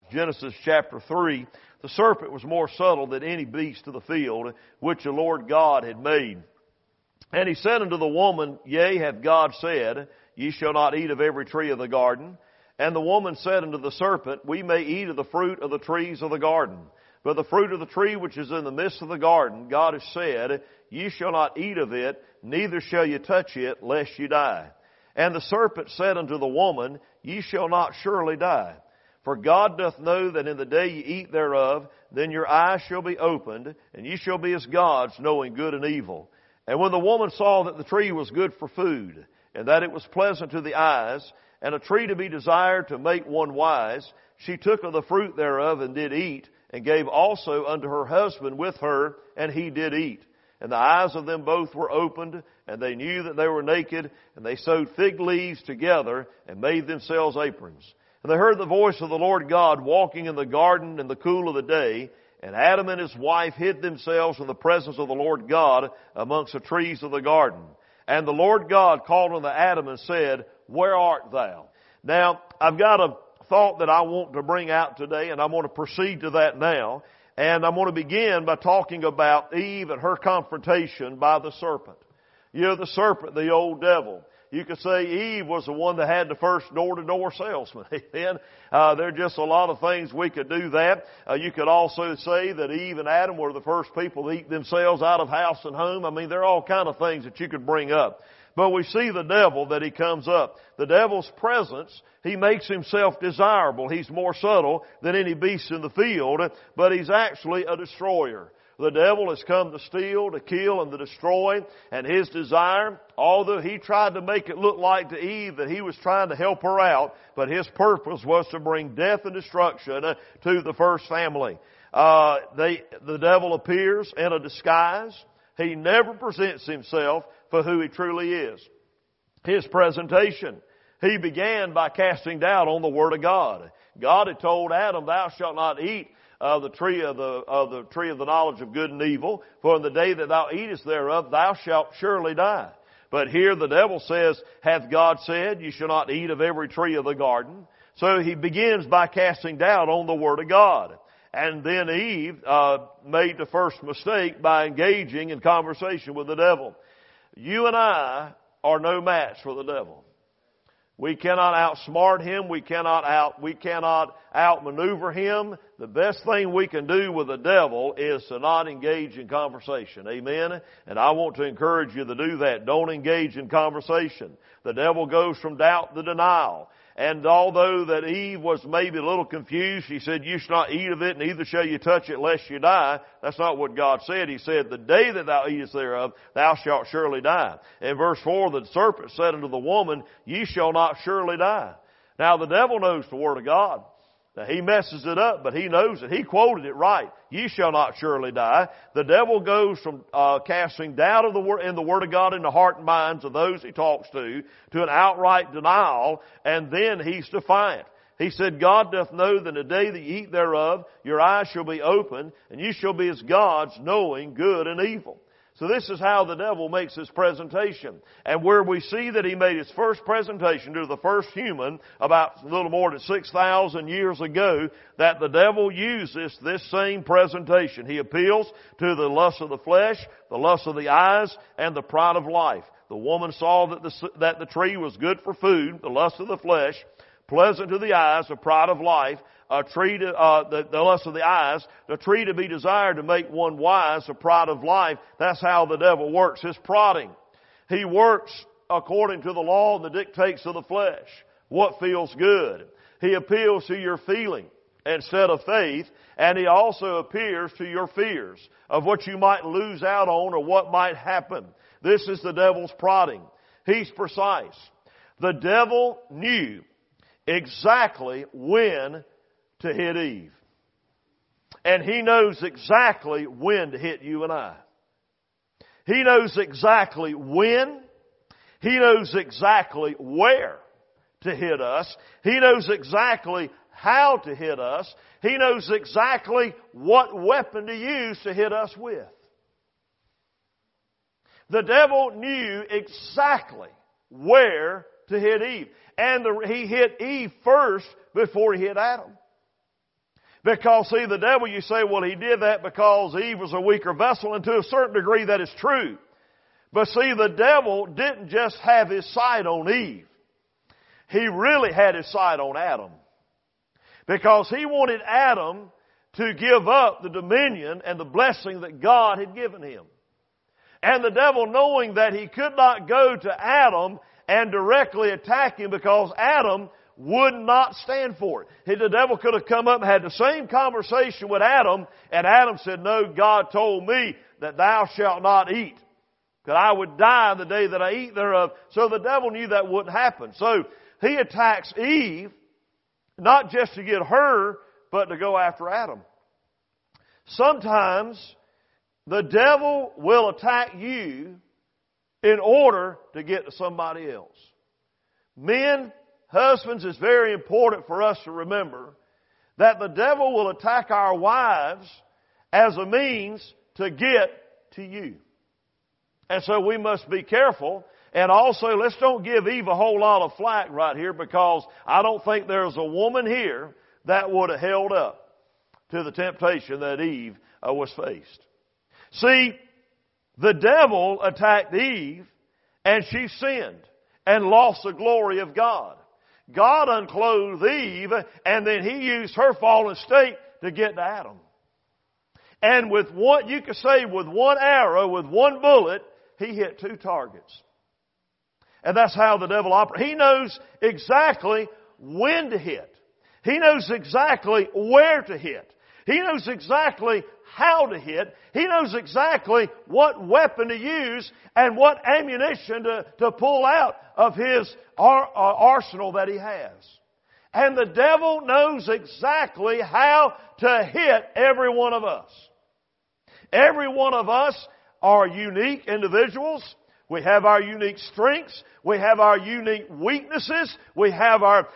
Genesis chapter 3, the serpent was more subtle than any beast of the field which the Lord God had made. And he said unto the woman, Yea, hath God said, Ye shall not eat of every tree of the garden? And the woman said unto the serpent, We may eat of the fruit of the trees of the garden. But the fruit of the tree which is in the midst of the garden, God has said, Ye shall not eat of it, neither shall ye touch it, lest ye die. And the serpent said unto the woman, Ye shall not surely die. For God doth know that in the day ye eat thereof, then your eyes shall be opened, and ye shall be as gods, knowing good and evil. And when the woman saw that the tree was good for food, and that it was pleasant to the eyes, and a tree to be desired to make one wise, she took of the fruit thereof and did eat, and gave also unto her husband with her, and he did eat. And the eyes of them both were opened, and they knew that they were naked, and they sewed fig leaves together, and made themselves aprons. And they heard the voice of the Lord God walking in the garden in the cool of the day, and Adam and his wife hid themselves from the presence of the Lord God amongst the trees of the garden. And the Lord God called unto Adam and said, Where art thou? Now, I've got a thought that I want to bring out today, and I'm going to proceed to that now. And I'm going to begin by talking about Eve and her confrontation by the serpent. You know, the serpent, the old devil. You could say Eve was the one that had the first door-to-door salesman. Amen. There are just a lot of things we could do that. You could also say that Eve and Adam were the first people to eat themselves out of house and home. I mean, there are all kind of things that you could bring up. But we see the devil that he comes up. The devil's presence, he makes himself desirable. He's more subtle than any beast in the field, but he's actually a destroyer. The devil has come to steal, to kill, and to destroy. And his desire, although he tried to make it look like to Eve that he was trying to help her out, but his purpose was to bring death and destruction to the first family. The devil appears in a disguise. He never presents himself for who he truly is. His presentation, he began by casting doubt on the Word of God. God had told Adam, Thou shalt not eat of the tree of the knowledge of good and evil, for in the day that thou eatest thereof, thou shalt surely die. But here the devil says, Hath God said, You shall not eat of every tree of the garden? So he begins by casting doubt on the Word of God. And then Eve made the first mistake by engaging in conversation with the devil. You and I are no match for the devil. We cannot outsmart him. We cannot outmaneuver him. The best thing we can do with the devil is to not engage in conversation. Amen? And I want to encourage you to do that. Don't engage in conversation. The devil goes from doubt to denial. And although that Eve was maybe a little confused, she said, You shall not eat of it, neither shall you touch it, lest you die. That's not what God said. He said, The day that thou eatest thereof, thou shalt surely die. In verse 4, the serpent said unto the woman, Ye shall not surely die. Now the devil knows the Word of God. Now, he messes it up, but he knows it. He quoted it right. Ye shall not surely die. The devil goes from casting doubt in the Word of God in the heart and minds of those he talks to an outright denial, and then he's defiant. He said, God doth know that the day that ye eat thereof, your eyes shall be opened, and ye shall be as gods, knowing good and evil. So this is how the devil makes his presentation. And where we see that he made his first presentation to the first human about a little more than 6,000 years ago, that the devil uses this same presentation. He appeals to the lust of the flesh, the lust of the eyes, and the pride of life. The woman saw that the tree was good for food, the lust of the flesh, pleasant to the eyes, the pride of life, a tree the lust of the eyes, the tree to be desired to make one wise, the pride of life. That's how the devil works, his prodding. He works according to the law and the dictates of the flesh. What feels good. He appeals to your feeling instead of faith, and he also appeals to your fears of what you might lose out on or what might happen. This is the devil's prodding. He's precise. The devil knew exactly when to hit Eve. And he knows exactly when to hit you and I. He knows exactly when. He knows exactly where to hit us. He knows exactly how to hit us. He knows exactly what weapon to use to hit us with. The devil knew exactly where to hit Eve. And he hit Eve first before he hit Adam. Because, see, the devil, you say, well, he did that because Eve was a weaker vessel, and to a certain degree that is true. But see, the devil didn't just have his sight on Eve. He really had his sight on Adam. Because he wanted Adam to give up the dominion and the blessing that God had given him. And the devil, knowing that he could not go to Adam and directly attack him because Adam would not stand for it. The devil could have come up and had the same conversation with Adam, and Adam said, no, God told me that thou shalt not eat, that I would die the day that I eat thereof. So the devil knew that wouldn't happen. So he attacks Eve, not just to get her, but to go after Adam. Sometimes the devil will attack you in order to get to somebody else. Men, husbands, it's very important for us to remember that the devil will attack our wives as a means to get to you. And so we must be careful. And also, let's don't give Eve a whole lot of flack right here, because I don't think there's a woman here that would have held up to the temptation that Eve was faced. See, the devil attacked Eve, and she sinned and lost the glory of God. God unclothed Eve, and then He used her fallen state to get to Adam. And with one, you could say with one arrow, with one bullet, he hit two targets. And that's how the devil operates. He knows exactly when to hit. He knows exactly where to hit. He knows exactly how to hit. He knows exactly what weapon to use and what ammunition to pull out of his arsenal that he has. And the devil knows exactly how to hit every one of us. Every one of us are unique individuals. We have our unique strengths. We have our unique weaknesses. We have our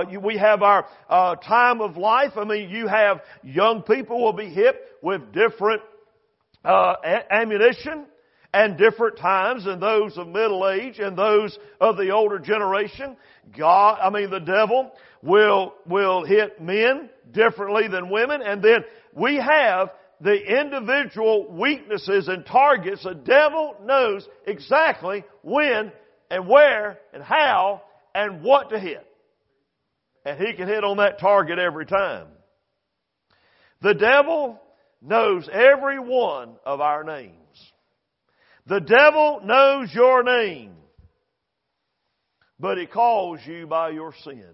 time of life. I mean, you have young people will be hit with different ammunition and different times, and those of middle age and those of the older generation. The devil will hit men differently than women, and then we have the individual weaknesses and targets. The devil knows exactly when and where and how and what to hit. And he can hit on that target every time. The devil knows every one of our names. The devil knows your name, but he calls you by your sin.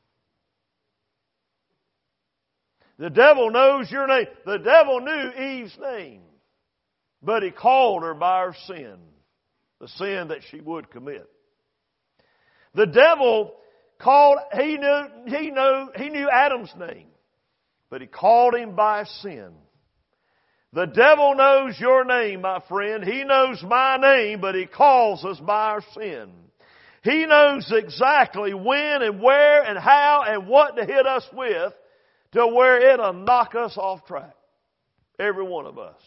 The devil knows your name. The devil knew Eve's name, but he called her by her sin, the sin that she would commit. The devil he knew Adam's name, but he called him by sin. The devil knows your name, my friend. He knows my name, but he calls us by our sin. He knows exactly when and where and how and what to hit us with, to where it'll knock us off track. Every one of us.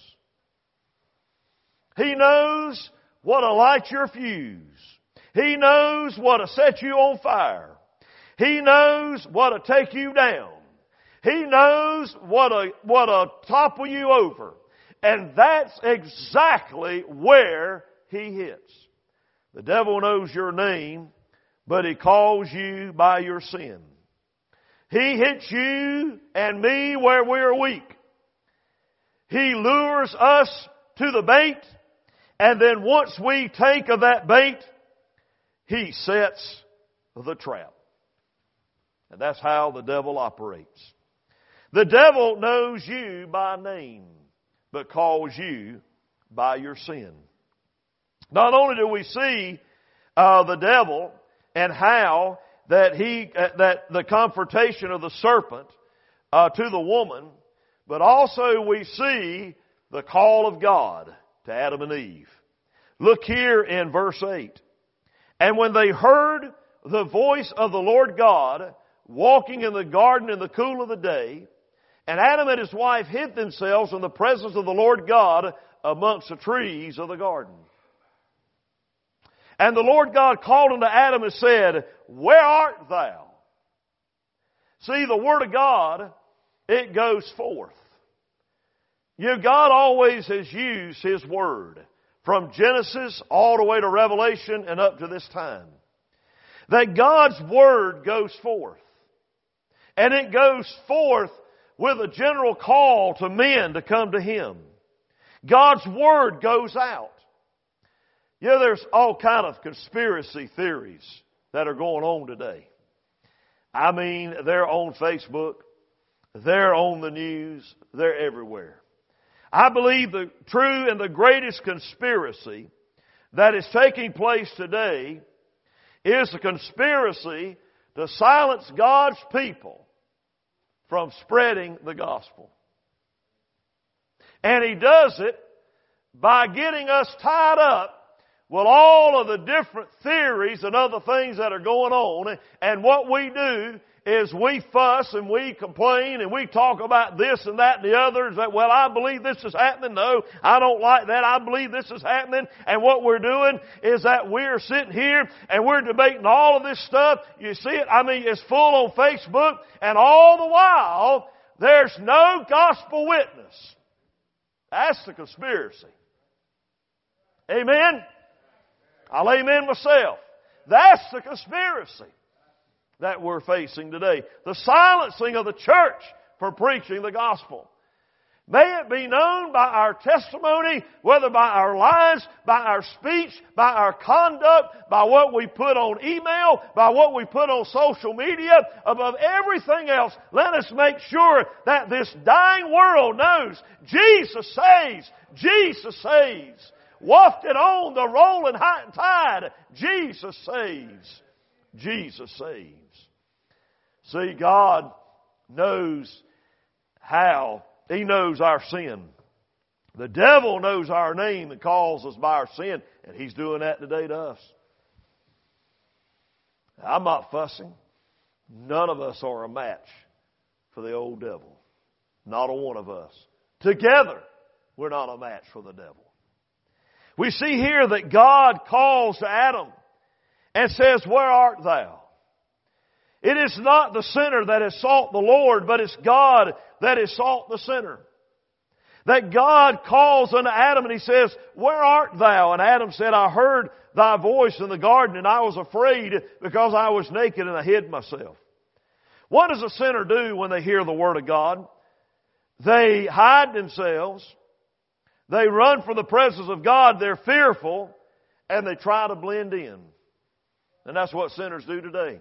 He knows what'll light your fuse. He knows what'll set you on fire. He knows what'll take you down. He knows what'll topple you over. And that's exactly where he hits. The devil knows your name, but he calls you by your sin. He hits you and me where we're weak. He lures us to the bait, and then once we take of that bait, he sets the trap. And that's how the devil operates. The devil knows you by name, but calls you by your sin. Not only do we see the devil and how that the confrontation of the serpent to the woman, but also we see the call of God to Adam and Eve. Look here in verse 8. And when they heard the voice of the Lord God walking in the garden in the cool of the day, and Adam and his wife hid themselves in the presence of the Lord God amongst the trees of the garden. And the Lord God called unto Adam and said, Where art thou? See, the Word of God it goes forth. You know, God always has used His Word from Genesis all the way to Revelation and up to this time. That God's Word goes forth. And it goes forth with a general call to men to come to Him. God's Word goes out. You know, there's all kind of conspiracy theories that are going on today. I mean, they're on Facebook. They're on the news. They're everywhere. I believe the true and the greatest conspiracy that is taking place today is the conspiracy to silence God's people from spreading the gospel. And He does it by getting us tied up with all of the different theories and other things that are going on. And what we do is we fuss and we complain and we talk about this and that and the other. That, well, I believe this is happening. No, I don't like that. I believe this is happening. And what we're doing is that we're sitting here and we're debating all of this stuff. You see it? I mean, it's full on Facebook. And all the while, there's no gospel witness. That's the conspiracy. Amen? I'll amen myself. That's the conspiracy that we're facing today. The silencing of the church from preaching the gospel. May it be known by our testimony, whether by our lives, by our speech, by our conduct, by what we put on email, by what we put on social media, above everything else, let us make sure that this dying world knows Jesus saves. Jesus saves. Wafted on the rolling tide, Jesus saves. Jesus saves. See, God knows how. He knows our sin. The devil knows our name and calls us by our sin, and he's doing that today to us. I'm not fussing. None of us are a match for the old devil. Not a one of us. Together, we're not a match for the devil. We see here that God calls to Adam and says, "Where art thou?" It is not the sinner that has sought the Lord, but it's God that has sought the sinner. That God calls unto Adam and He says, "Where art thou?" And Adam said, "I heard thy voice in the garden and I was afraid because I was naked and I hid myself." What does a sinner do when they hear the Word of God? They hide themselves. They run from the presence of God. They're fearful and they try to blend in. And that's what sinners do today.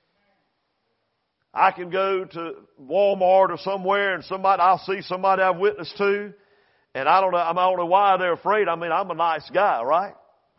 I can go to Walmart or somewhere and I'll see somebody I've witnessed to, and I don't know why they're afraid. I mean, I'm a nice guy, right?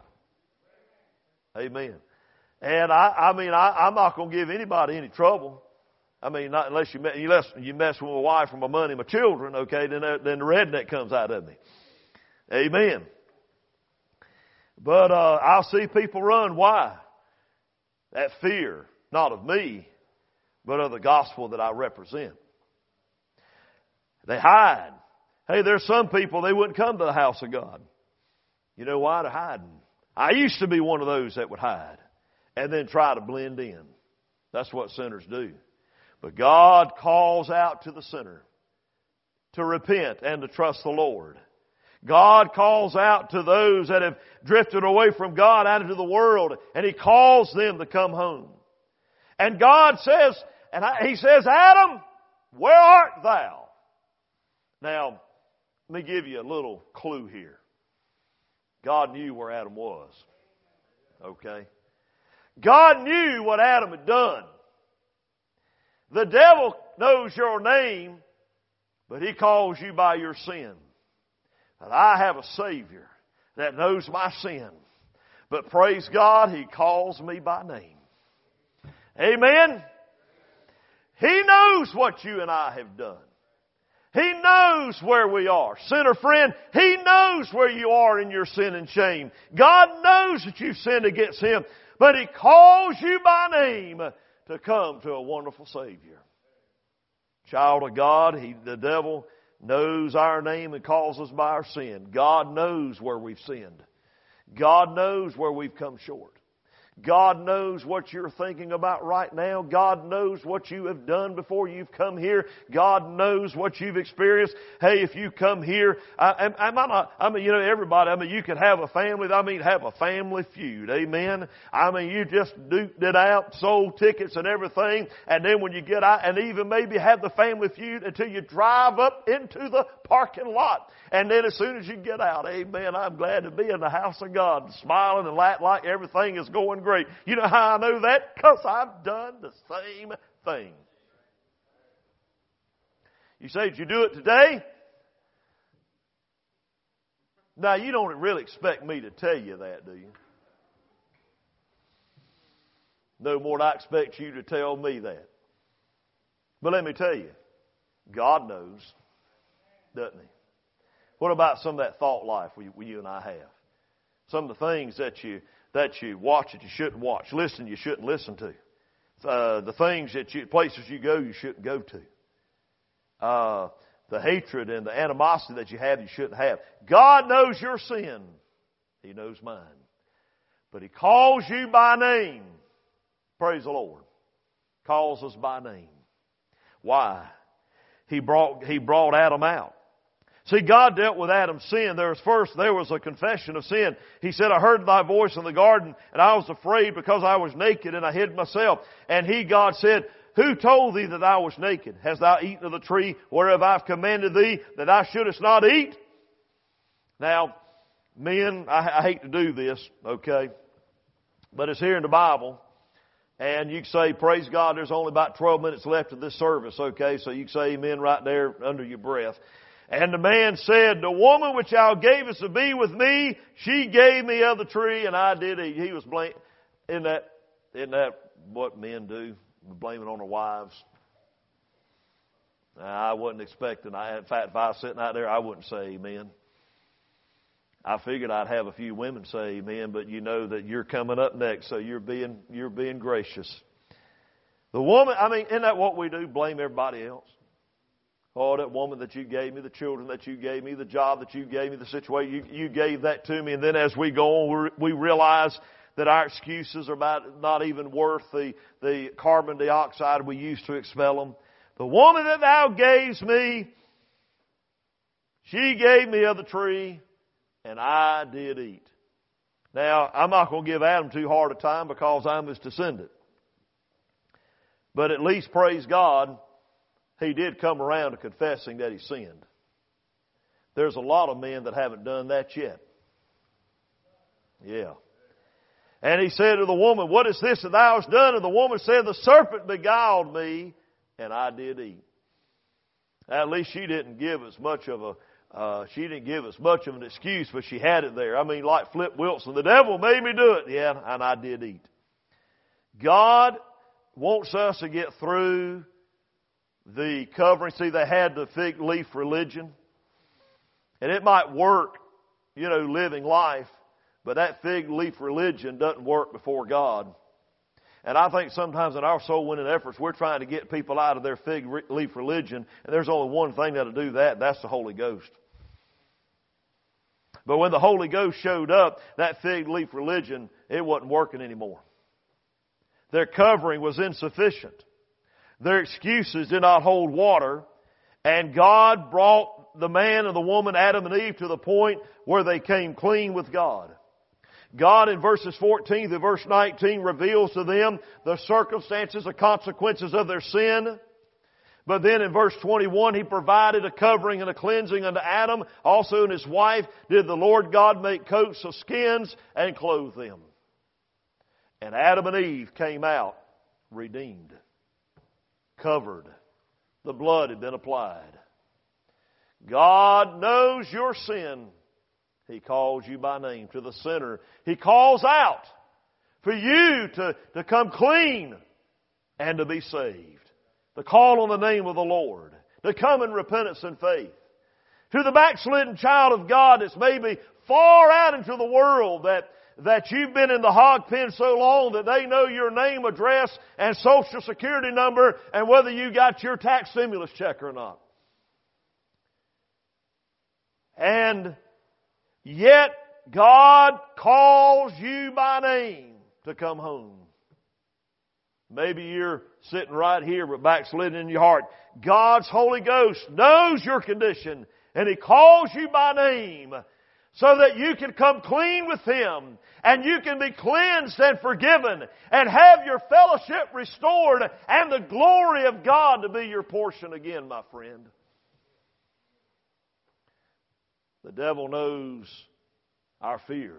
Amen. And I'm not going to give anybody any trouble. I mean, not unless you mess with my wife or my money, my children, okay, then the redneck comes out of me. Amen. But I'll see people run. Why? That fear, not of me, but of the gospel that I represent. They hide. Hey, there's some people, they wouldn't come to the house of God. You know why? They're hiding. I used to be one of those that would hide and then try to blend in. That's what sinners do. But God calls out to the sinner to repent and to trust the Lord. God calls out to those that have drifted away from God out into the world, and He calls them to come home. And God says, He says, "Adam, where art thou?" Now, let me give you a little clue here. God knew where Adam was. Okay? God knew what Adam had done. The devil knows your name, but he calls you by your sin. But I have a Savior that knows my sin. But praise God, He calls me by name. Amen? He knows what you and I have done. He knows where we are. Sinner friend, He knows where you are in your sin and shame. God knows that you've sinned against Him. But He calls you by name to come to a wonderful Savior. Child of God, the devil knows our name and calls us by our sin. God knows where we've sinned. God knows where we've come short. God knows what you're thinking about right now. God knows what you have done before you've come here. God knows what you've experienced. Hey, if you come here, everybody, you could have a family, have a family feud. Amen. You just duked it out, sold tickets and everything, and then when you get out, and even maybe have the family feud until you drive up into the parking lot. And then as soon as you get out, amen, I'm glad to be in the house of God, smiling and like everything is going great. You know how I know that? Because I've done the same thing. You say, did you do it today? Now, you don't really expect me to tell you that, do you? No more than I expect you to tell me that. But let me tell you, God knows, doesn't He? What about some of that thought life you and I have? Some of the things that you watch that you shouldn't watch, listen you shouldn't listen to, the things places you go you shouldn't go to, the hatred and the animosity that you have you shouldn't have. God knows your sin. He knows mine. But He calls you by name. Praise the Lord. Calls us by name. Why? He brought Adam out. See, God dealt with Adam's sin. There was a confession of sin. He said, I heard thy voice in the garden, and I was afraid because I was naked, and I hid myself. And God said, who told thee that I was naked? Hast thou eaten of the tree whereof I've commanded thee that thou shouldest not eat? Now, men, I hate to do this, okay? But it's here in the Bible. And you can say, praise God, there's only about 12 minutes left of this service, okay? So you can say amen right there under your breath. And the man said, the woman which thou gavest to be with me, she gave me of the tree, and I did eat. He was blaming. Isn't that what men do? Blaming on their wives. I wasn't expecting. In fact, if I was sitting out there, I wouldn't say amen. I figured I'd have a few women say amen, but you know that you're coming up next, so you're being gracious. The woman, isn't that what we do? Blame everybody else. Oh, that woman that you gave me, the children that you gave me, the job that you gave me, the situation, you gave that to me. And then as we go on, we realize that our excuses are not even worth the carbon dioxide we use to expel them. The woman that thou gavest me, she gave me of the tree, and I did eat. Now, I'm not going to give Adam too hard a time because I'm his descendant. But at least, praise God, he did come around to confessing that he sinned. There's a lot of men that haven't done that yet. Yeah. And he said to the woman, what is this that thou hast done? And the woman said, the serpent beguiled me, and I did eat. At least she didn't give as much of an excuse, but she had it there. Like Flip Wilson, the devil made me do it. Yeah, and I did eat. God wants us to get through the covering. See, they had the fig leaf religion. And it might work, living life. But that fig leaf religion doesn't work before God. And I think sometimes in our soul winning efforts, we're trying to get people out of their fig leaf religion. And there's only one thing that'll do that, and that's the Holy Ghost. But when the Holy Ghost showed up, that fig leaf religion, it wasn't working anymore. Their covering was insufficient. Their excuses did not hold water. And God brought the man and the woman, Adam and Eve, to the point where they came clean with God. God in verses 14 to verse 19 reveals to them the circumstances, the consequences of their sin. But then in verse 21, He provided a covering and a cleansing unto Adam. Also in his wife did the Lord God make coats of skins and clothe them. And Adam and Eve came out redeemed, covered. The blood had been applied. God knows your sin. He calls you by name. To the sinner, He calls out for you to come clean and to be saved. To call on the name of the Lord. To come in repentance and faith. To the backslidden child of God that's maybe far out into the world, that you've been in the hog pen so long that they know your name, address, and social security number, and whether you got your tax stimulus check or not. And yet God calls you by name. to come home. Maybe you're sitting right here but backslidden in your heart. God's Holy Ghost knows your condition and He calls you by name so that you can come clean with Him and you can be cleansed and forgiven and have your fellowship restored and the glory of God to be your portion again, my friend. The devil knows our fears.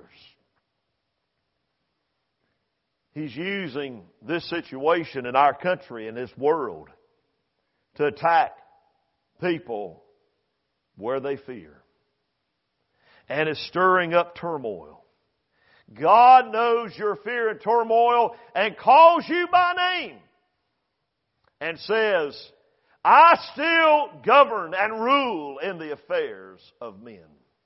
He's using this situation in our country and this world to attack people where they fear. And is stirring up turmoil. God knows your fear and turmoil and calls you by name and says, I still govern and rule in the affairs of men.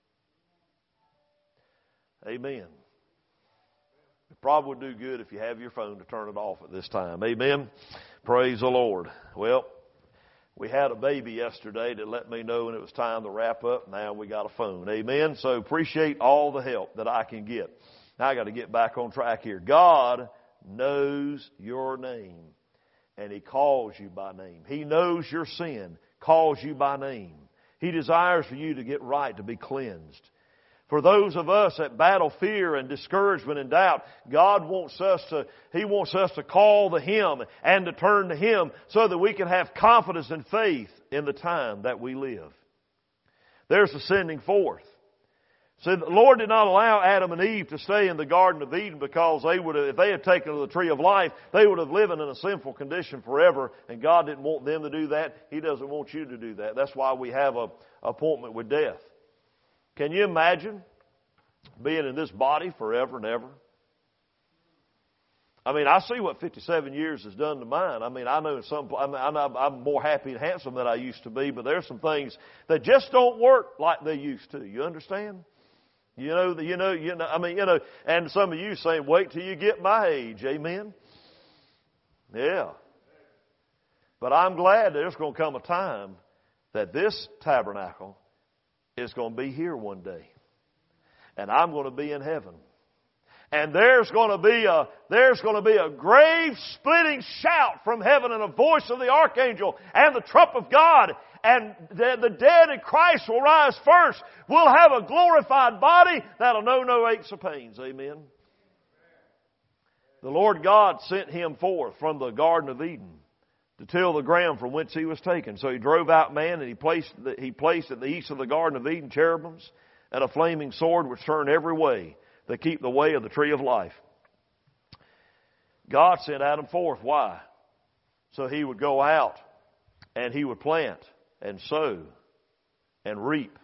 Amen. It probably would do good if you have your phone to turn it off at this time. Amen. Praise the Lord. Well, we had a baby yesterday that let me know when it was time to wrap up. Now we got a phone. Amen. So appreciate all the help that I can get. Now I got to get back on track here. God knows your name and He calls you by name. He knows your sin, calls you by name. He desires for you to get right, to be cleansed. For those of us that battle fear and discouragement and doubt, God wants us to call to Him and to turn to Him so that we can have confidence and faith in the time that we live. There's the sending forth. See, the Lord did not allow Adam and Eve to stay in the Garden of Eden because if they had taken of the tree of life, they would have lived in a sinful condition forever, and God didn't want them to do that. He doesn't want you to do that. That's why we have an appointment with death. Can you imagine being in this body forever and ever? I mean, I see what 57 years has done to mine. I mean, I know I'm more happy and handsome than I used to be, but there's some things that just don't work like they used to. You understand? And some of you saying, wait till you get my age. Amen? Yeah. But I'm glad there's going to come a time that this tabernacle is going to be here one day. And I'm going to be in heaven. And there's going to be a grave-splitting shout from heaven and a voice of the archangel and the trump of God. And the dead in Christ will rise first. We'll have a glorified body that'll know no aches or pains. Amen. The Lord God sent Him forth from the Garden of Eden to till the ground from whence He was taken. So He drove out man, and He placed at the east of the Garden of Eden cherubims and a flaming sword which turned every way to keep the way of the tree of life. God sent Adam forth. Why? So he would go out and he would plant and sow and reap.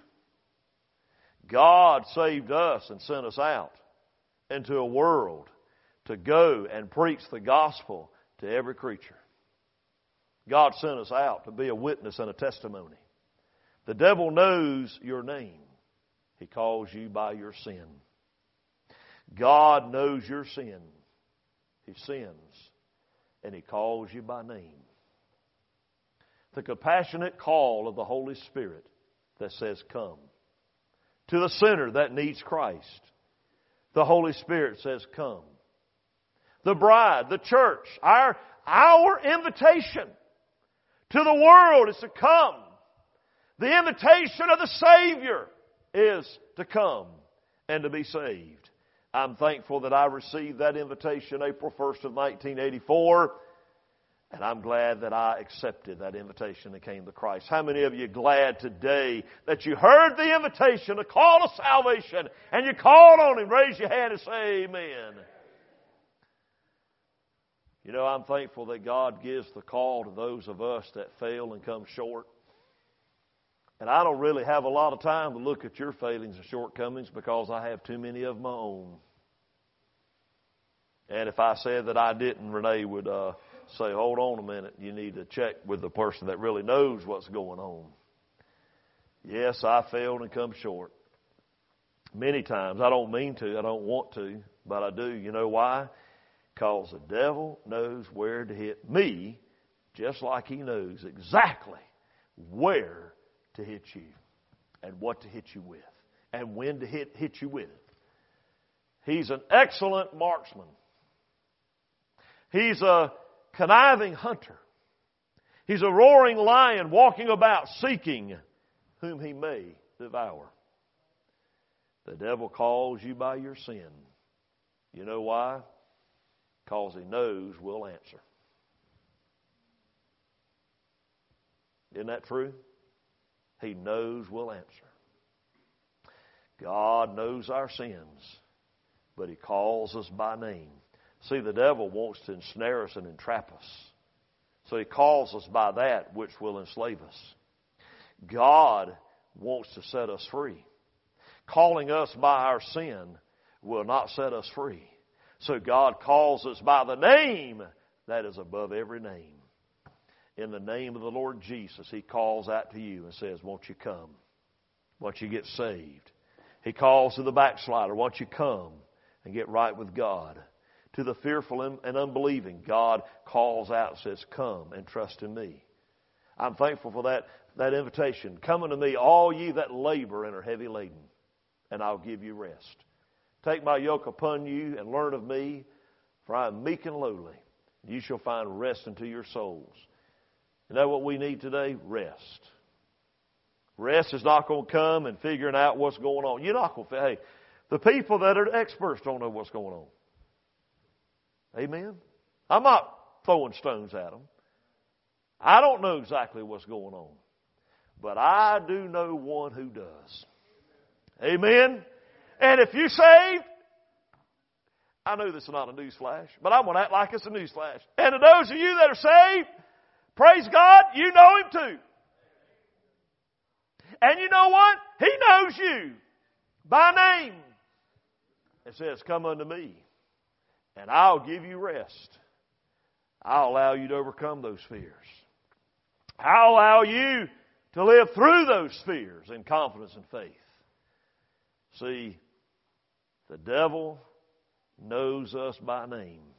God saved us and sent us out into a world to go and preach the gospel to every creature. God sent us out to be a witness and a testimony. The devil knows your name. He calls you by your sin. God knows your sin. He sins. And He calls you by name. The compassionate call of the Holy Spirit that says, come. To the sinner that needs Christ, the Holy Spirit says, come. The bride, the church, our invitation to the world is to come. The invitation of the Savior is to come and to be saved. I'm thankful that I received that invitation April 1st of 1984. And I'm glad that I accepted that invitation and came to Christ. How many of you are glad today that you heard the invitation, the call to salvation, and you called on Him? Raise your hand and say amen. You know, I'm thankful that God gives the call to those of us that fail and come short. And I don't really have a lot of time to look at your failings and shortcomings because I have too many of my own. And if I said that I didn't, Renee would say, hold on a minute, you need to check with the person that really knows what's going on. Yes, I failed and come short. Many times. I don't mean to, I don't want to, but I do. You know why? Because the devil knows where to hit me, just like he knows exactly where to hit you and what to hit you with and when to hit you with it. He's an excellent marksman. He's a conniving hunter. He's a roaring lion walking about seeking whom he may devour. The devil calls you by your sin. You know why? Because he knows we'll answer. Isn't that true? He knows we'll answer. God knows our sins, but He calls us by name. See, the devil wants to ensnare us and entrap us. So he calls us by that which will enslave us. God wants to set us free. Calling us by our sin will not set us free. So God calls us by the name that is above every name. In the name of the Lord Jesus, He calls out to you and says, won't you come? Won't you get saved? He calls to the backslider, won't you come and get right with God? To the fearful and unbelieving, God calls out and says, come and trust in me. I'm thankful for that invitation. Come unto me, all ye that labor and are heavy laden, and I'll give you rest. Take my yoke upon you and learn of me, for I am meek and lowly. You shall find rest unto your souls. You know what we need today? Rest. Rest is not going to come and figuring out what's going on. You're not going to, hey, the people that are experts don't know what's going on. Amen? I'm not throwing stones at them. I don't know exactly what's going on. But I do know one who does. Amen? And if you're saved, I know this is not a news flash, but I'm going to act like it's a news flash. And to those of you that are saved, praise God, you know Him too. And you know what? He knows you by name. It says, come unto me, and I'll give you rest. I'll allow you to overcome those fears. I'll allow you to live through those fears in confidence and faith. See, the devil knows us by name.